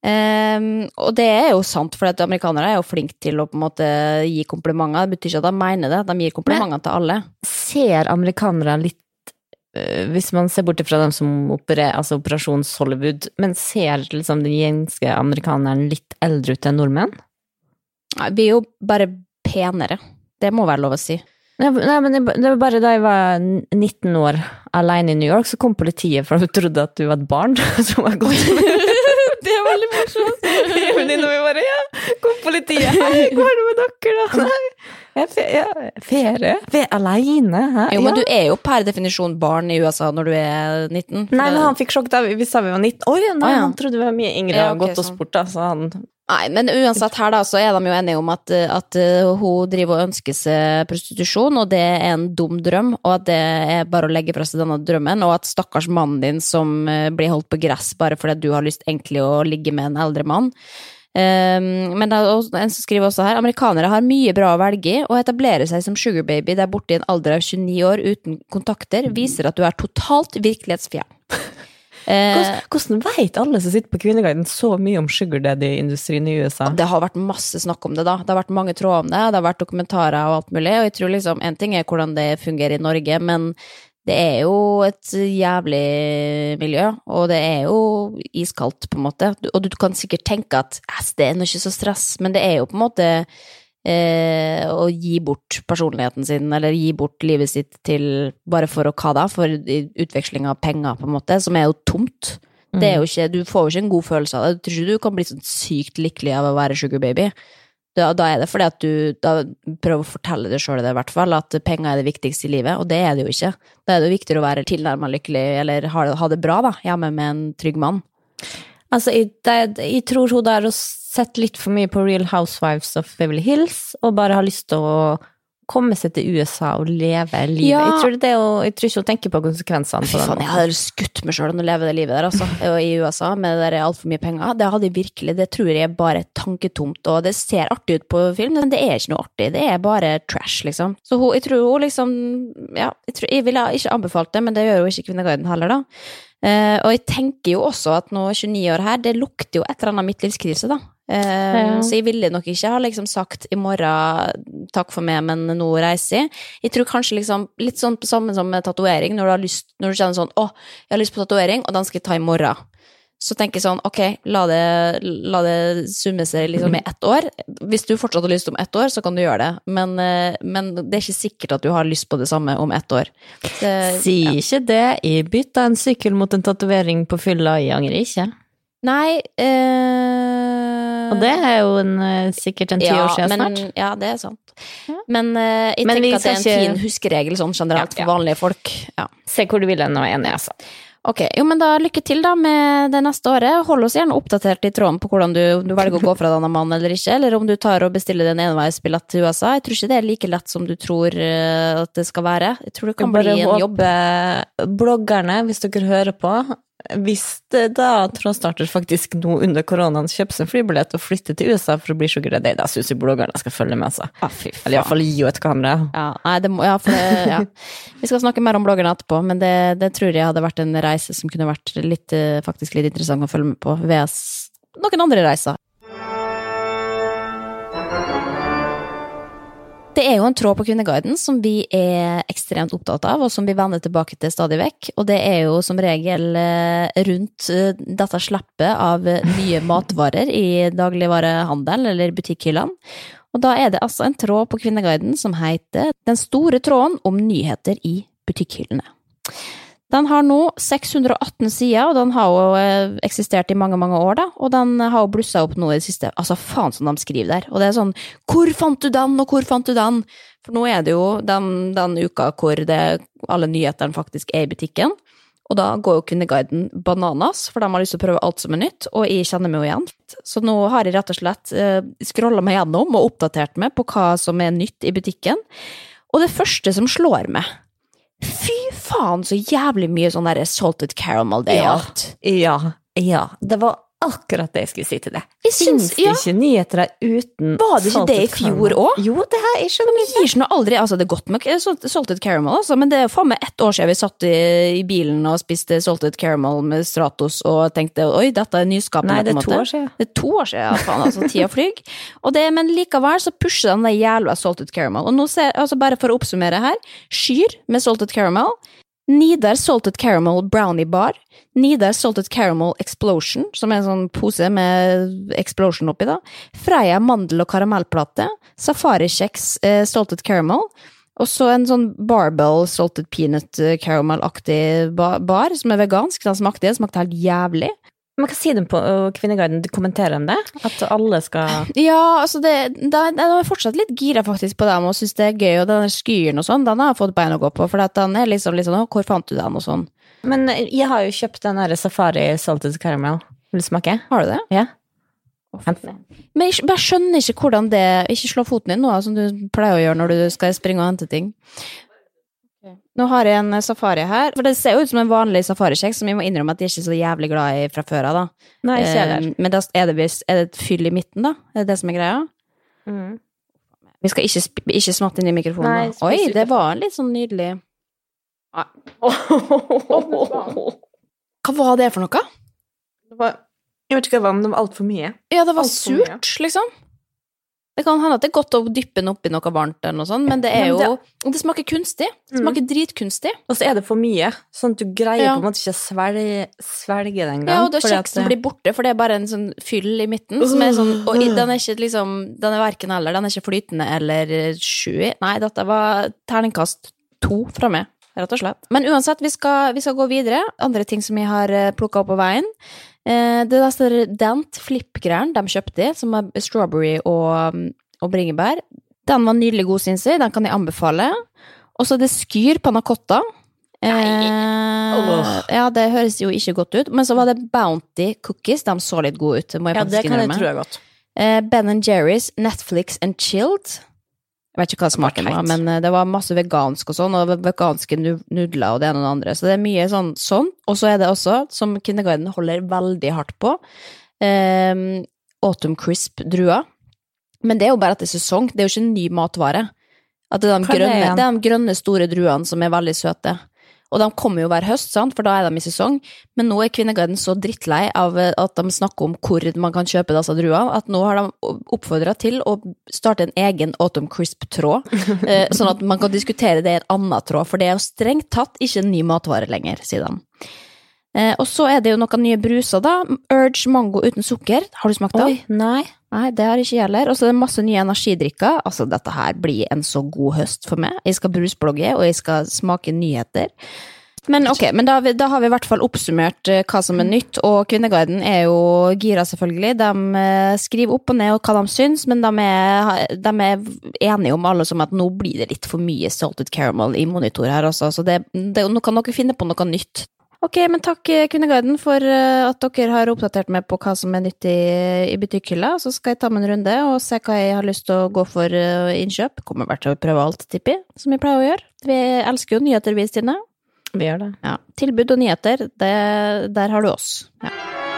Um, og det er jo sant, for at amerikanere er jo flink til å på en måte gi komplimenter. Det betyr ikke at de mener det, de gir komplimenter til alle. Ser amerikanere litt, uh, hvis man ser bort fra dem som opererer, altså Operasjons Hollywood, men ser liksom den gjenske amerikaneren litt eldre ut enn nordmenn? Nei, vi er jo bare penere. Det må være lov å si. Nei, nei, men det, det var bare da jeg var nitten år alene i New York, så kom politiet, for de trodde at du var et barn som var gått. Det er veldig morsomt. Men når vi bare, ja, kom politiet, hei, går det med dere da? Nei, ja, ferie, ferie, alene, hæ? Jo, men ja. Du er jo per definisjon barn i U S A når du er nitten. Nei, men han fikk sjokk da, vi sa vi var nitten. Oi, nei, ah, ja. Han trodde vi var mye yngre ja, og okay, gått oss sånn. bort da, så han... Nei, men uansett her da, så er de jo enige om at, at hun driver og ønsker seg prostitusjon, og det er en dum drøm, og at det er bare å legge fra seg denne drømmen, og at stakkars mannen din som blir holdt på gress bare fordi du har lyst egentlig å ligge med en eldre mann. Um, men det er en som skriver også her, amerikanere har mye bra å velge i, og etablerer seg som sugar baby der borte i en alder av tjueni år uten kontakter, viser at du er totalt virkelighetsfjern. Hvordan, hvordan vet alle som sitter på Kvinneguiden så mye om sugar daddy-industrien i U S A? Det har vært masse snakk om det da. Det har vært mange tråder om det, det har vært dokumentarer og alt mulig, og jeg tror liksom, en ting er hvordan det fungerer i Norge, men det er jo et jævlig miljø, og det er jo iskaldt på en måte, og du kan sikkert tenke at det er ikke så stress, men det er jo på en måte eh, å gi bort personligheten sin, eller gi bort livet sitt til, bare for å hva da, for utveksling av penger på en måte, som er jo tomt. Det er jo ikke, du får jo ikke en god følelse av det, du tror ikke du kan bli sånn sykt lykkelig av å være sugar baby. Da, da er det fordi at du da prøver å fortelle det selv det i hvert fall, at penger er det viktigste i livet, og det er det jo ikke. Da er det jo viktigere å være tilnærmet lykkelig, eller ha, ha det bra da, hjemme med en trygg mann. Altså, jeg, det, jeg tror hun der har sett litt for mye på Real Housewives of Beverly Hills, og bare har lyst til å komme seg til U S A og leve livet. Ja. Jeg tror det er jo, jeg tror ikke hun tenker på konsekvensene på den måten. Jeg hadde skutt meg selv å leve det livet der, altså, i U S A, med det der alt for mye penger. Det hadde jeg virkelig, det tror jeg er bare tanketomt, og det ser artig ut på film, men det er ikke noe artig, det er bare trash, liksom. Så hun, jeg tror hun liksom, ja, jeg, tror, jeg ville ikke anbefalt det, men det gjør jo ikke Kvinneguiden heller da. Uh, og jeg tenker jo også at nå tjueni år her, det lukter jo et eller annet midtlivskrise da. Uh, ja. Så jeg ville nok ikke ha liksom sagt i morgen takk for meg, men nå reiser jeg. Jeg tror kanskje liksom litt sånn på samme som med tatuering, når du har lyst, når du kjenner sånn, åh, jeg har lyst på tatuering, og den skal jeg ta i morgen. Så tenker jeg sånn, ok, la det, la det summe seg liksom i ett år. Hvis du fortsatt har lyst om ett år, så kan du gjøre det. Men, uh, men det er ikke sikkert at du har lyst på det samme om ett år. Så, si ja. Ikke det, jeg bytta en sykkel mot en tatovering på fylla, jeg angrer ikke. Nei, øh... og det er jo en, sikkert en ti ja, år siden men, snart. Ja, det er sant. Men øh, jeg men tenker at det er en ikke... fin huskeregel sånn generelt ja, ja. For vanlige folk. Ja. Se hvor du vil nå er enig, altså. Ok, jo, men da lykke til da med det neste året. Hold oss gjerne oppdatert i tråden på hvordan du, du velger å gå fra denne mannen eller ikke, eller om du tar og bestiller den enveisbillett til U S A. Jeg tror ikke det er like lett som du tror uh, at det skal være. Jeg tror det kan bli en jobb. Bloggerne, hvis dere hører på, hvis det da trådstarter faktisk nå under koronaen kjøper seg en flybillett og flytter til U S A for å bli sugar daddy, da synes jeg bloggerne skal følge med seg. Ah, fy faen. Eller i hvert fall gi jo et kamera. Ja, nei, det må, ja, for det, ja. Vi skal snakke mer om bloggerne etterpå, men det, det tror jeg hadde vært en reise som kunne vært litt, faktisk litt interessant å følge med på ved noen andre reiser. Det er jo en tråd på Kvinneguiden som vi er ekstremt opptatt av, og som vi vender tilbake til stadig vekk, og det er jo som regel rundt dette slappet av nye matvarer i dagligvarehandel eller butikkhyllene. Og da er det altså en tråd på Kvinneguiden som heter Den store tråden om nyheter i butikkhyllene. Den har nå seks hundre og atten sider, og den har jo eksistert i mange, mange år da, og den har jo blusset opp nå i det siste. Altså, faen som de skriver der. Og det er sånn, hvor fant du den, og hvor fant du den? For nå er det jo den, den uka hvor det, alle nyhetene faktisk er i butikken, og da går jo Kvinneguiden bananas, for de har lyst til å prøve alt som er nytt, og jeg kjenner meg jo igjen. Så nå har jeg rett og slett eh, scrollet meg gjennom og oppdatert meg på hva som er nytt i butikken. Og det første som slår meg, fy faen så jævlig mye sånn der salted caramel det er alt. Ja, ja, ja. Det var, akkurat det jeg skulle si til deg. Jeg syns, Finnes det ja. ikke nyheter der uten Var det ikke det i salted fjor caramel? også? Jo, det her, jeg skjønner Det gir seg nå aldri, altså det er godt med salt- salted caramel, altså, men det er jo faen meg ett år siden vi satt i, i bilen og spiste salted caramel med Stratos og tenkte, oi, dette er nyskapende. Nei, det er på en to måte. år siden. Det er to år siden, ja, faen, altså, tida flyg. Og det, men likevel så pusher den der jævla salted caramel. Og nå ser, altså bare for å oppsummere her, Skyr med salted caramel, Nidar salted caramel brownie bar, Nidar salted caramel explosion, som er en sånn pose med explosion oppi da, Freia mandel- og karamellplate, Safari kjeks eh, salted caramel, og så en sånn barbell salted peanut caramel-aktig ba bar, som er vegansk, den smakte, den smakte helt jævlig. Men hva sier du på uh, Kvinneguiden? Du kommenterer om det? At alle skal... Ja, altså det, det, det er fortsatt litt gira faktisk på dem, og synes det er gøy, og den skyren og sånn, den har jeg fått bein å gå på, for at den er liksom, liksom, å, hvor fant du den og sånn? Men jeg har jo kjøpt den der Safari salted caramel. Vil du smake? Har du det? Ja. Men jeg bare skjønner ikke hvordan det, ikke slå foten din nå, som du pleier å gjøre når du skal springe og hente ting. Nå har jeg en safari her, for det ser jo ut som en vanlig safarikjeks, som jeg må innrømme at jeg er ikke så jævlig glad i fra før av, da. Nei, ikke heller. Eh, men da er det, vis- er det et fyll i midten, da? Er det det som er greia? Mm. Vi skal ikke, sp- ikke smatte inn i mikrofonen. Nei, da. Oi, spis det ut. var en litt sånn nydelig... Hva var det for noe? Det var, jeg vet ikke hva det var, men det var alt for mye. Ja, det var Alt for mye. surt, liksom. Det kan hende at det er godt å dyppe den oppi noe varmt eller noe sånt, men det er Ja, jo... men Det smaker kunstig. Det smaker dritkunstig. Og så er det for mye, sånn at du greier Ja. på en måte ikke å svelge, svelge den gang. Ja, og da fordi at kjeksen det- blir borte, for det er bare en sånn fyll i midten, som er sånn, og i- den er ikke liksom, den er hverken eller, den er ikke flytende eller sju i. Nei, dette var terningkast to fra meg, rett og slett. Men uansett, vi skal, vi skal gå videre. Andre ting som jeg har eh, plukket opp på veien. Eh, det er altså Dent flip-greiene de kjøpte, som er strawberry og, og bringebær. Den var nydelig god, synes jeg. Den kan jeg anbefale. Og så er det Skyr panna cotta. Eh, ja, det høres jo ikke godt ut. Men så var det Bounty cookies. De så litt gode ut. Må jeg Ja, det faktisk kan jeg innrømme. tro er godt. Eh, Ben and Jerry's Netflix and Chilled. Jeg vet ikke hva smaken var, men eh, det var masse vegansk og sånn, og veganske nu- nudler og det ene og det andre. Så det er mye sånn, sånn. Og så er det også, som Kindergarten holder veldig hardt på, eh, Autumn Crisp druer. Men det er jo bare at det er sesong, det er jo ikke en ny matvare. At det er de Hva er det grønne, igjen? det er de grønne store druene som er veldig søte. Og de kommer jo hver høst, sant? For da er de i sesong. Men nå er Kvinneguiden så drittlei av at de snakker om hvor man kan kjøpe disse druene, at nå har de oppfordret til å starte en egen Autumn Crisp-tråd, eh, sånn at man kan diskutere det i en annen tråd, for det er jo strengt tatt ikke en ny matvare lenger, sier de. Eh, og så er det jo noen nye bruser da, Urge Mango uten sukker, har du smakt det? Oi, nei. Nei, det har ikke jeg heller. Og så er det masse nye energidrikker. Altså, dette her blir en så god høst for meg. Jeg skal brusblogge, og jeg skal smake nyheter. Men ok, men da, har vi- da har vi i hvert fall oppsummert eh, hva som er nytt, og Kvinneguiden er jo gira selvfølgelig. De eh, skriver opp og ned hva de syns, men de er, de er enige om alle som at nå blir det litt for mye salted caramel i monitor her også, så det, det, nå kan dere finne på noe nytt. Ok, men takk Kvinneguiden for uh, at dere har oppdatert meg på hva som er nytt i, i butikkhylla. Så skal jeg ta meg en runde og se hva jeg har lyst til å gå for uh, innkjøp. Kommer hvert til å prøve alt, tipper jeg, som jeg pleier å gjøre. Vi elsker jo nyheter, vi, Stine. Vi gjør det. Ja, tilbud og nyheter, det, der har du oss. Ja.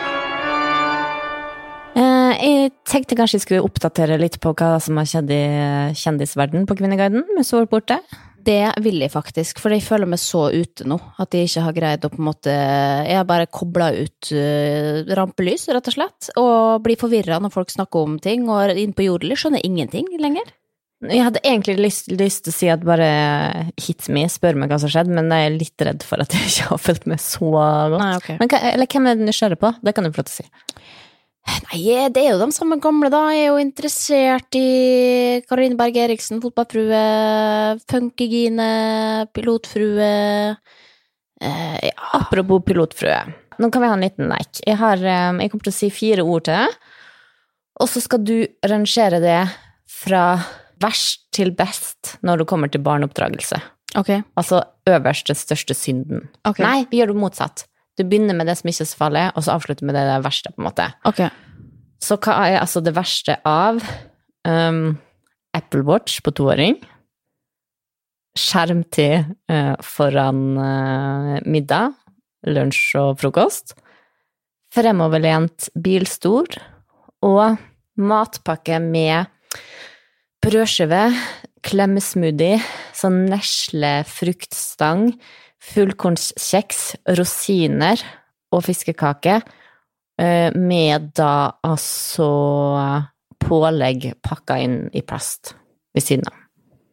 Eh, jeg tenkte kanskje jeg skulle oppdatere litt på hva som har skjedd i kjendisverden på Kvinneguiden, mens du var borte. Det vil jeg faktisk, for jeg føler meg så ute nå, at jeg ikke har greid å på en måte, jeg har bare koblet ut uh, rampelys, rett og slett, og blir forvirret når folk snakker om ting, og inn på jordelig skjønner jeg ingenting lenger. Jeg hadde egentlig lyst, lyst til å si at bare hit me, spør meg hva som har skjedd, men jeg er litt redd for at jeg ikke har følt meg så godt. Nei, ok. Men, hva- eller hvem er du nysgjerrig på? Det kan du få lov til å si. Nei, det er jo de samme gamle da, jeg er jo interessert i Karoline Berg Eriksen, fotballfrue, Funkygine, pilotfrue, eh, ja. Apropos pilotfrue. Nå kan vi ha en liten leik. Jeg, har, eh, jeg kommer til å si fire ord til deg, og så skal du rangere det fra verst til best når det kommer til barneoppdragelse. Ok, Altså øverste, største synden. Ok. Nei, vi gjør det motsatt. Du begynner med det som ikke er så farlig, og så avslutter med det, det verste, på en måte. ok. Så hva er altså det verste av um, Apple Watch på toåring, skjermtid uh, foran uh, middag, lunsj og frokost, fremoverlent bilstol og matpakke med brødskive, klemsmoothie, sånn Nestle fruktstang, fullkornskjeks, rosiner og fiskekake, med da altså pålegg pakka inn i plast ved siden av.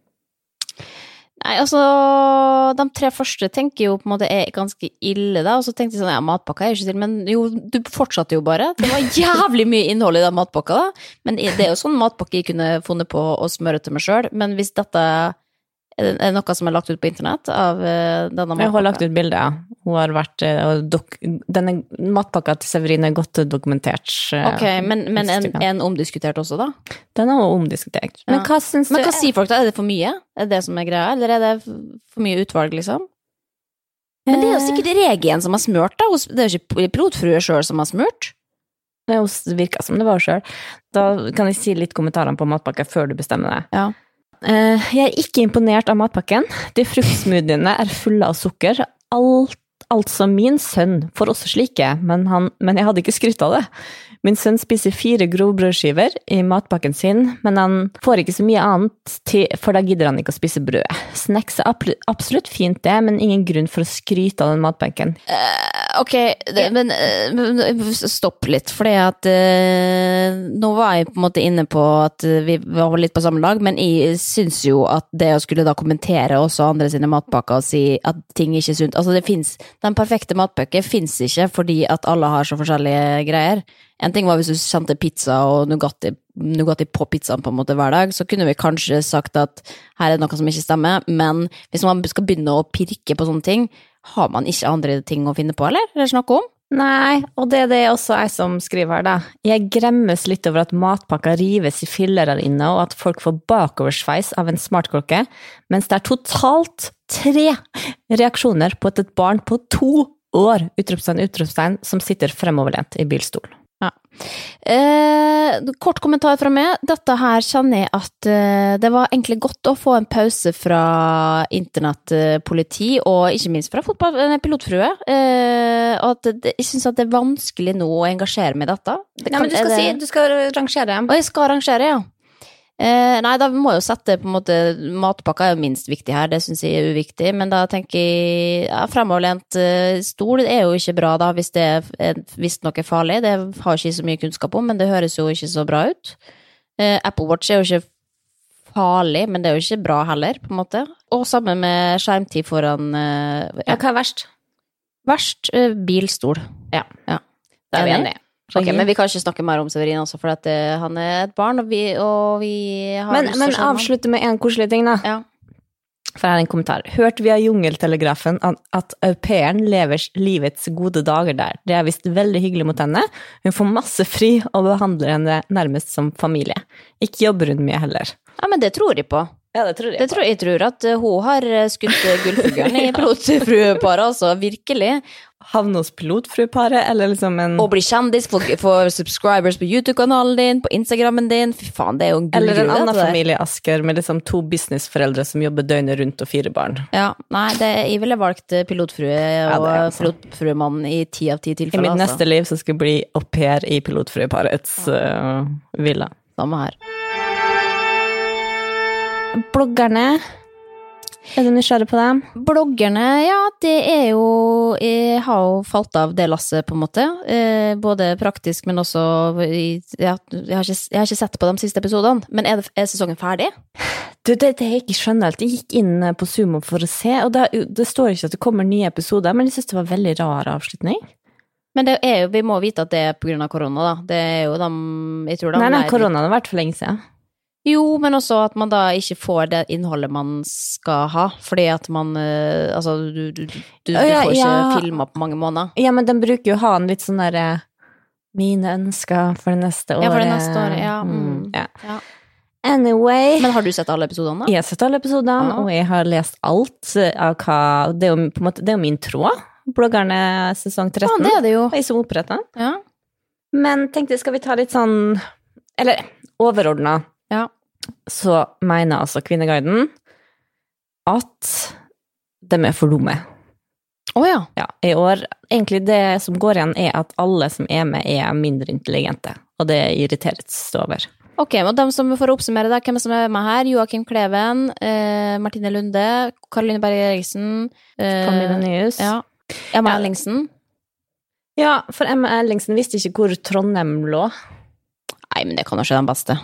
Nei, altså, de tre første tenker jo på en måte er ganske ille da, og så tenkte jeg sånn, ja, matpakka er jo ikke til, men jo, du fortsatte jo bare. Det var jævlig mye innhold i den matpakka da, men det er jo sånn matpakke jeg kunne funnet på å smøre til meg selv, men hvis dette er det noe som er lagt ut på internett av uh, denne matpakka? Jeg har lagt ut bilder, ja. Hun har vært, og dok, denne matpakka til Severin er godt dokumentert. Ok, men, men en, en omdiskutert også da? Den er også omdiskutert. Men ja. hva synes du? Men hva sier folk da? Er det for mye? Er det det som er greia? Eller er det for mye utvalg, liksom? Men det er jo sikkert Regien som har smurt da. Det er jo ikke pilotfrue selv som har smurt. Det virker som det var selv. Da kan jeg si litt kommentarer på matpakka før du bestemmer det. Ja. Jeg er ikke imponert av matpakken. De fruktsmoothiene er fulle av sukker. Alt, altså min sønn får også slike, men, han, men jeg hadde ikke skrytt av det. Min sønn spiser fire grovbrødskiver i matpakken sin, men han får ikke så mye annet, til, for da gidder han ikke å spise brød. Snacks er absolutt fint det, men ingen grunn for å skryte av den matpakken. Uh, ok, det, men uh, stopp litt, for det at uh, nå var jeg på en måte inne på at vi var litt på samme lag, men jeg synes jo at det å skulle da kommentere også andre sine matpakker og si at ting ikke er sunt, altså det finnes, den perfekte matpakke finnes ikke fordi at alle har så forskjellige greier. En ting var hvis du kjente pizza og Nugatti, Nugatti på pizzaen på en måte hver dag, så kunne vi kanskje sagt at her er det noe som ikke stemmer, men hvis man skal begynne å pirke på sånne ting, har man ikke andre ting å finne på, eller? Eller snakke om? Nei, og det er det også jeg som skriver her da. Jeg gremmes litt over at matpakka rives i filler her inne, og at folk får bakoversveis av en smartklokke, mens det er totalt tre reaksjoner på et barn på to år, utropstegn, utropstegn, som sitter fremoverlent i bilstol. Ja. Eh, kort kommentar fra meg. Dette her kjenner jeg at eh, det var egentlig godt å få en pause fra internettpoliti, og ikke minst fra fotball, pilotfrue. Eh, og at det, jeg synes at det er vanskelig nå å engasjere meg i dette. Det Nei, men du skal det... si, du skal rangere. Og jeg skal rangere, ja. Eh, nei, da må jeg jo sette på en måte, matpakka er jo minst viktig her, det synes jeg er uviktig, men da tenker jeg, ja, fremoverlent eh, stol er jo ikke bra da, hvis det er visst noe farlig, det har ikke så mye kunnskap om, men det høres jo ikke så bra ut. Eh, Apple Watch er jo ikke farlig, men det er jo ikke bra heller, på en måte. Og sammen med skjermtid foran... Eh, ja, hva er verst? Verst, eh, bilstol. Ja, ja. Det er vi enige. Ok, men vi kan ikke snakke mer om Severin også, for at uh, han er et barn, og vi, og vi har... Men, men avslutte med en korselig ting da. Ja. For her er en kommentar. Hørte via jungeltelegrafen at, at au pairen lever livets gode dager der. Det er vist veldig hyggelig mot henne. Hun får masse fri og behandler henne nærmest som familie. Ikke jobber hun mye heller. Ja, men det tror jeg på. Ja, det tror jeg det på. Tror, jeg tror at uh, hun har skutt uh, gullfuglen i pilotfrueparet, altså, virkelig. Havne hos pilotfrueparet, eller liksom en... Og bli kjendis, få, få subscribers på YouTube-kanalen din, på Instagrammen din, fy faen, det er jo en gullgruve. Eller en annen familie, Asker, med liksom to businessforeldre som jobber døgnet rundt og fire barn. Ja, nei, det, jeg ville valgt pilotfrue og ja, pilotfruemann i ti av ti tilfeller. I mitt altså. neste liv så skal jeg bli au pair i pilotfrueparets uh, villa. Samme her. Bloggerne, er du nysgjerrig på dem? Bloggerne, ja, det er jo, jeg har jo falt av det lasset på en måte, eh, både praktisk, men også, i, ja, jeg, har ikke, jeg har ikke sett på de siste episodene, men er, det, er sesongen ferdig? Du, det, det er ikke skjønnelt, jeg gikk inn på Sumo for å se, og det, det står ikke at det kommer nye episoder, men jeg synes det var veldig rar avslutning. Men det er jo, vi må vite at det er på grunn av korona da, det er jo de, jeg tror de... Nei, nei, korona har vært for lenge siden. Jo, men også at man da ikke får det innholdet man skal ha, fordi at man, uh, altså, du, du, du, du ja, får ikke ja. filmet på mange måneder. Ja, men den bruker jo å ha en litt sånn der, mine ønsker for det neste året. Ja, for det neste året, ja. Mm. Mm, ja. ja. Anyway. Men har du sett alle episodene da? Jeg har sett alle episodene, ja. Og jeg har lest alt av hva, det er jo på en måte, det er jo min tråd, bloggerne sesong tretten. Ja, det er det jo. Jeg som opprettet. Ja. Men tenkte, skal vi ta litt sånn, eller overordnet, ja. Så mener altså Kvinneguiden at de er for dumme. Å ja. Ja, i år, egentlig det som går igjen er at alle som er med er mindre intelligente, og det irriteres over. Ok, og de som får oppsummere det, hvem som er med her? Joakim Kleven, eh, Martine Lunde, Karoline Berg Eriksen, eh, Camilla Nyhus. ja, Emma Ja. Ellingsen. Ja, for Emma Ellingsen visste ikke hvor Trondheim lå. Nei, men det kan jo skje den beste.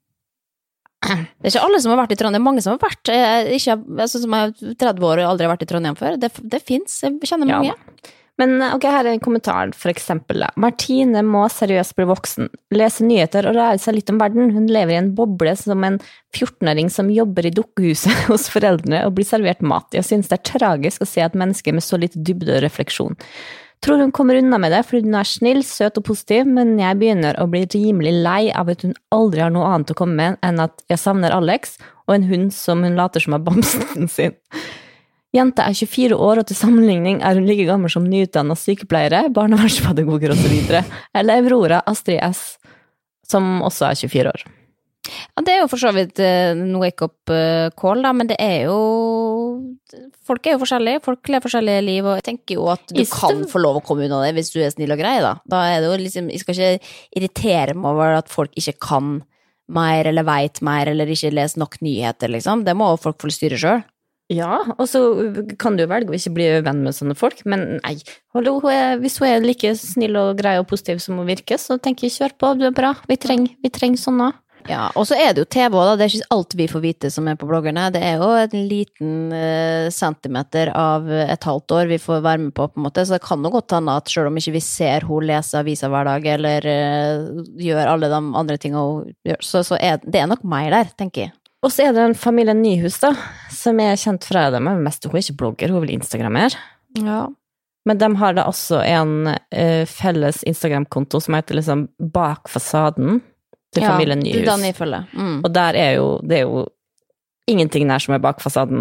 Det er ikke alle som har vært i Trondheim, det er mange som har vært, eh, ikke, altså, som er tretti år og aldri har vært i Trondheim før. Det, det finnes, jeg kjenner mange. Ja. Men ok, her er en kommentar, for eksempel. Martine må seriøst bli voksen, lese nyheter og lære seg litt om verden. Hun lever i en boble som en fjortenåring som jobber i dukkehuset hos foreldrene og blir servert mat. Jeg synes det er tragisk å se et menneske med så litt dybde og refleksjon. Tror hun kommer unna med det, fordi hun er snill, søt og positiv, men jeg begynner å bli rimelig lei av at hun aldri har noe annet å komme med enn at jeg savner Alex og en hund som hun later som er bamsen sin. Jenta er tjuefire år, og til sammenligning er hun like gammel som nyutdannet sykepleiere, barnevernspedagoger og så videre. Eller Aurora Astrid S, som også er tjuefire år. Ja, det er jo for så vidt en wake-up call, da, men det er jo folk er jo forskjellige, folk lever forskjellige liv, og jeg tenker jo at du kan få lov å komme unna det hvis du er snill og grei, da. Da er det jo liksom, jeg skal ikke irritere meg over at folk ikke kan mer, eller vet mer, eller ikke leser nok nyheter, liksom. Det må folk få styre selv. Ja, og så kan du velge å ikke bli venn med sånne folk, men nei, hallo, hun er, hvis hun er like snill og grei og positiv som hun virker, så tenker jeg kjør på, du er bra, vi trenger, vi trenger sånne. Ja, og så er det jo T V da, det er ikke alt vi får vite som er på bloggerne, det er jo en liten uh, centimeter av et halvt år vi får være med på, på en måte, så det kan jo godt hende at selv om ikke vi ser hun leser aviser hver dag, eller uh, gjør alle de andre tingene hun gjør, så, så er det er nok mer der, tenker jeg. Og så er det en familie Nyhus da, som er kjent fra dem, men mest hun er ikke blogger, hun er vel Instagrammer. Ja. Men de har da også en uh, felles Instagram-konto som heter liksom Bak fasaden, til ja, familien Nyhus. Ja, det er den jeg følger. Mm. Og der er jo, det er jo ingenting der som er bak fasaden.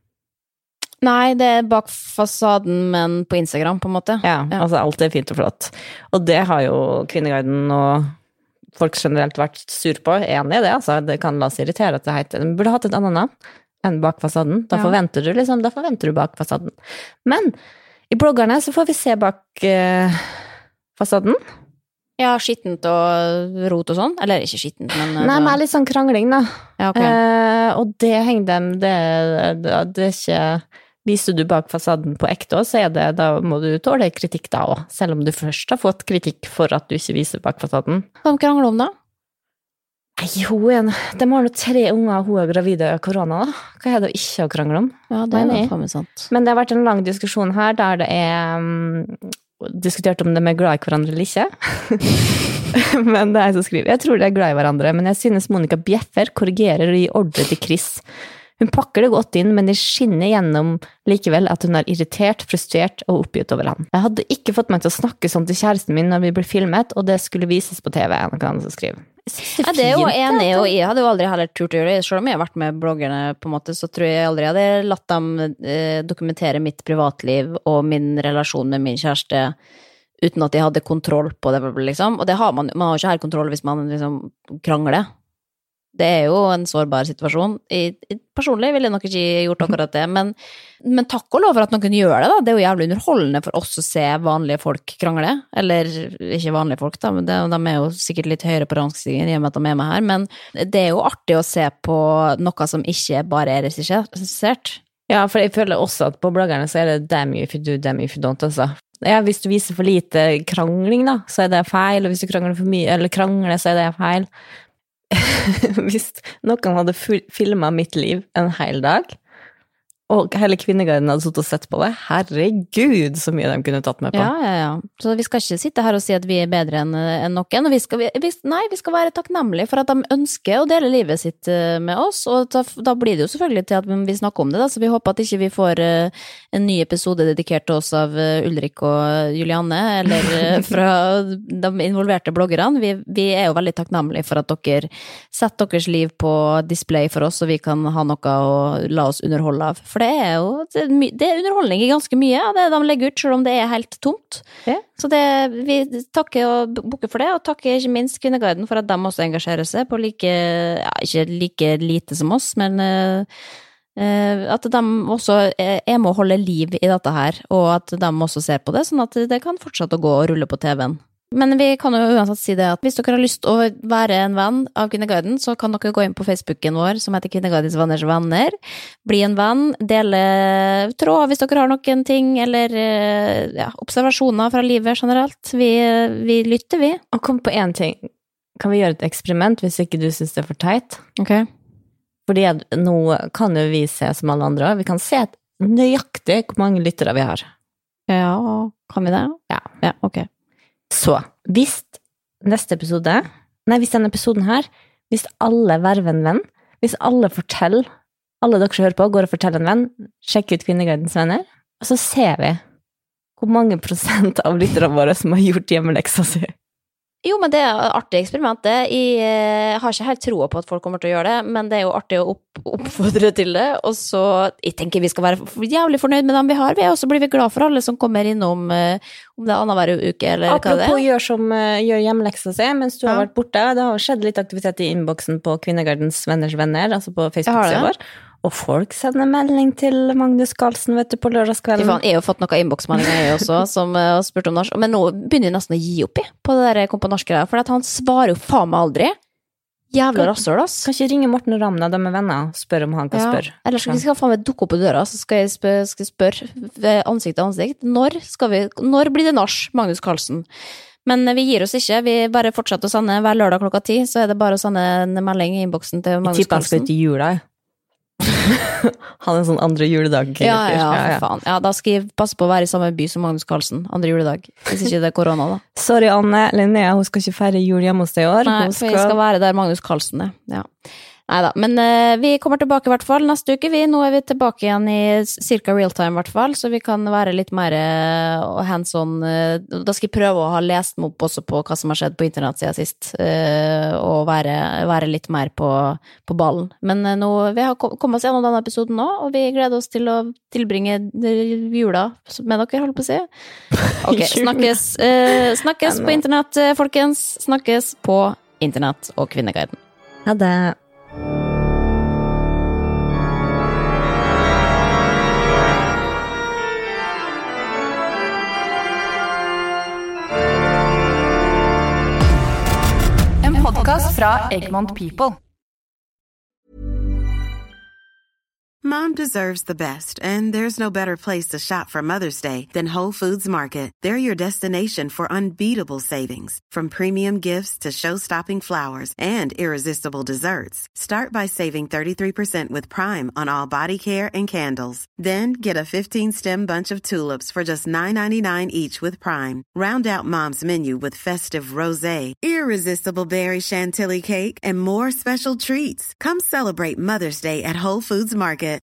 Nei, det er bak fasaden, men på Instagram, på en måte. Ja, ja. Altså alt er fint og flott. Og det har jo Kvinneguiden og folk generelt vært sur på. Enig i det, altså. Det kan la oss irritere at det heter. De burde hatt et annet navn enn bak fasaden. Da ja. forventer du liksom, da forventer du bak fasaden. Men i bloggerne så får vi se bak uh, fasaden. Ja, skittent og rot og sånn, eller ikke skittent, men... Nei, men litt sånn krangling da. Ja, ok. Eh, og det henger dem, det, det, det er ikke... Viser du bak fasaden på ekte også, så er det, da må du tåle kritikk da også, selv om du først har fått kritikk for at du ikke viser bak fasaden. Hva de krangler om da? Nei, hun er en... De har nå tre unger, hun er gravide av korona da. Hva er det å ikke å krangle om? Ja, det er noe sant. Men det har vært en lang diskusjon her, der det er... Um, diskutert om de er glad i hverandre eller ikke. Men det er jeg som skriver. Jeg tror de er glad i hverandre, men jeg synes Monica bjeffer, korrigerer og gir ordre til Chris. Hun pakker det godt inn, men det skinner gjennom likevel at hun er irritert, frustrert og oppgitt over han. Jeg hadde ikke fått meg til å snakke sånn til kjæresten min når vi ble filmet, og det skulle vises på T V, noe han som skriver. Det ja, det er jo enig, og jeg hadde jo aldri heller turt å gjøre det, selv om jeg har vært med bloggerne på en måte, så tror jeg aldri jeg hadde latt dem eh, dokumentere mitt privatliv og min relasjon med min kjæreste uten at jeg hadde kontroll på det, liksom. Og det har man, man har jo ikke her kontroll hvis man liksom krangler. Det er jo en sårbar situasjon. Jeg, personlig ville jeg nok ikke gjort akkurat det, men, men takk og lov for at noen gjør det da. Det er jo jævlig underholdende for oss å se vanlige folk krangle, eller ikke vanlige folk da, men det, de er jo sikkert litt høyere på rangstigen i og med at de er med her, men det er jo artig å se på noe som ikke bare er regissert. Ja, for jeg føler også at på bloggerne så er det damn you if you do, damn you if you don't, altså. Ja, hvis du viser for lite krangling da, så er det feil, og hvis du krangler for mye, eller krangler, så er det feil. Hvis noen hadde filmet mitt liv en hel dag, og hele Kvinneguiden hadde suttet og sett på det, herregud, så mye de kunne tatt med på. Ja, ja, ja. Så vi skal ikke sitte her og si at vi er bedre enn, enn noen, og vi skal, vi, nei, vi skal være takknemlige for at de ønsker å dele livet sitt med oss, og da, da blir det jo selvfølgelig til at vi snakker om det, da, så vi håper at ikke vi får uh, en ny episode dedikert til oss av uh, Ulrik og Julianne, eller uh, fra de involverte bloggerne. Vi, vi er jo veldig takknemlige for at dere setter deres liv på display for oss, så vi kan ha noe å la oss underholde av. For det er jo, det er underholdning i ganske mye av det de legger ut, selv om det er helt tomt. Ja. Så det, vi takker og bukker for det, og takker ikke minst Kvinneguiden for at de også engasjerer seg på like, ja, ikke like lite som oss, men uh, Eh, at de også er med å holde liv i dette her, og at de også ser på det, sånn at det kan fortsette å gå og rulle på T V-en. Men vi kan jo uansett si det at hvis dere har lyst å være en venn av Kvinneguiden, så kan dere gå inn på Facebooken vår, som heter Kvinneguidens venners venner. Bli en venn, dele tråd hvis dere har noen ting, eller ja, observasjoner fra livet generelt. Vi, vi lytter, vi. Og kom på en ting. Kan vi gjøre et eksperiment hvis ikke du synes det er for teit? Ok. Fordi nå kan jo vi se som alle andre. Vi kan se nøyaktig hvor mange lyttere vi har. Ja, kan vi det? Ja. Ja, ok. Så, hvis neste episode, nei, hvis denne episoden her, hvis alle verver en venn, hvis alle forteller, alle dere som hører på, går og forteller en venn, sjekk ut Kvinneguidens venner, og så ser vi hvor mange prosent av lytterne våre som har gjort hjemmeleksa si. Jo, men det er et artig eksperiment, det. Jeg har ikke helt troa på at folk kommer til å gjøre det, men det er jo artig å opp, oppfordre til det, og så, jeg tenker vi skal være jævlig fornøyd med dem vi har, og så blir vi glad for alle som kommer innom, om det er annen hver uke, eller Apropos hva det er. Apropos gjør som gjør hjemmeleksa si, mens du ja. har vært borte, det har skjedd litt aktivitet i innboksen på Kvinneguidens venners venner, altså på Facebook-siden vår. Og folk sender melding til Magnus Carlsen, vet du, på lørdagskvelden. Faen, jeg har jo fått noen innboksmeldinger jeg også, som uh, har spurt om norsk. Men nå begynner jeg nesten å gi opp i på det der kom på norsk greia, for at han svarer jo faen meg aldri. Jævla rasshøl, ass. Kan ikke ringe Morten og Ramna, de er venner, og spørre om han kan ja. spørre. Eller skal vi skal faen meg dukke opp på døra, så skal jeg spørre, skal jeg spørre ansikt til ansikt. Når skal vi, når blir det nach, Magnus Carlsen? Men vi gir oss ikke, vi bare fortsetter å sende hver lørdag klokka ti, så er det bare å sende en melding i innboksen til Magnus Carlsen. Jeg tipper han skal ut i jula, han er en sånn andre juledag. Ja, ja, ja, faen. Ja, da skal jeg passe på å være i samme by som Magnus Carlsen, andre juledag. Hvis ikke det er korona, da. Sorry, Anne. Linnea, hun skal ikke feire jul hjemme hos deg i år. Nei, hun skal... for jeg skal være der Magnus Carlsen er. Ja. Neida, men uh, vi kommer tilbake i hvert fall neste uke. Vi, nå er vi tilbake igjen i cirka real time i hvert fall, så vi kan være litt mer uh, hands on. Uh, da skal jeg prøve å ha lest meg opp også på hva som har skjedd på internett siden sist, uh, og være, være litt mer på, på ballen. Men uh, nå, vi har kommet oss gjennom denne episoden nå, og vi gleder oss til å tilbringe jula med dere, holdt på å si. Ok, snakkes, uh, snakkes på internett, folkens. Snakkes på internett og Kvinneguiden. Ha det. En podcast fra Egmont People. Mom deserves the best, and there's no better place to shop for Mother's Day than Whole Foods Market. They're your destination for unbeatable savings, from premium gifts to show-stopping flowers and irresistible desserts. Start by saving thirty-three percent with Prime on all body care and candles. Then get a fifteen-stem bunch of tulips for just nine ninety-nine each with Prime. Round out Mom's menu with festive rosé, irresistible berry chantilly cake, and more special treats. Come celebrate Mother's Day at Whole Foods Market.